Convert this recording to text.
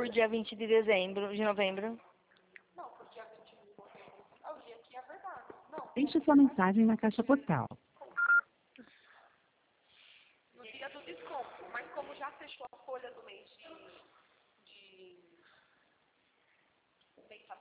por dia 20 de novembro? Não, por dia 20 de novembro. É o dia que é verdade. Não. Deixe sua mensagem na caixa postal. No dia do desconto. Mas como já fechou a folha do mês